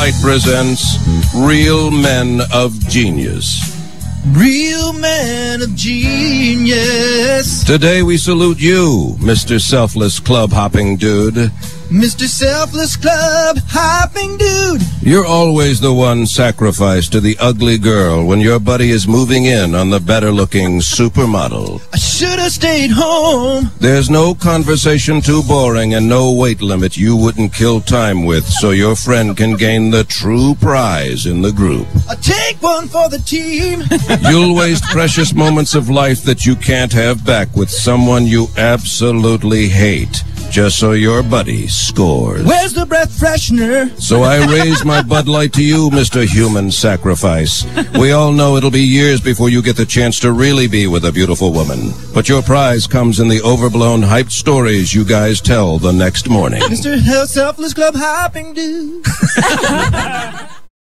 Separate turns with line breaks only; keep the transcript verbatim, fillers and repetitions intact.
Light presents Real Men of Genius.
Real Man of Genius.
Today we salute you, Mister Selfless Club Hopping Dude.
Mister Selfless Club Hopping Dude.
You're always the one sacrificed to the ugly girl when your buddy is moving in on the better-looking supermodel.
I should have stayed home.
There's no conversation too boring and no weight limit you wouldn't kill time with so your friend can gain the true prize in the group.
I take one for the team.
You'll waste precious moments of life that you can't have back with someone you absolutely hate, just so your buddy scores.
Where's the breath freshener?
So I raise my Bud Light to you, Mister Human Sacrifice. We all know it'll be years before you get the chance to really be with a beautiful woman. But your prize comes in the overblown, hyped stories you guys tell the next morning.
Mister Selfless Club Hopping Dude.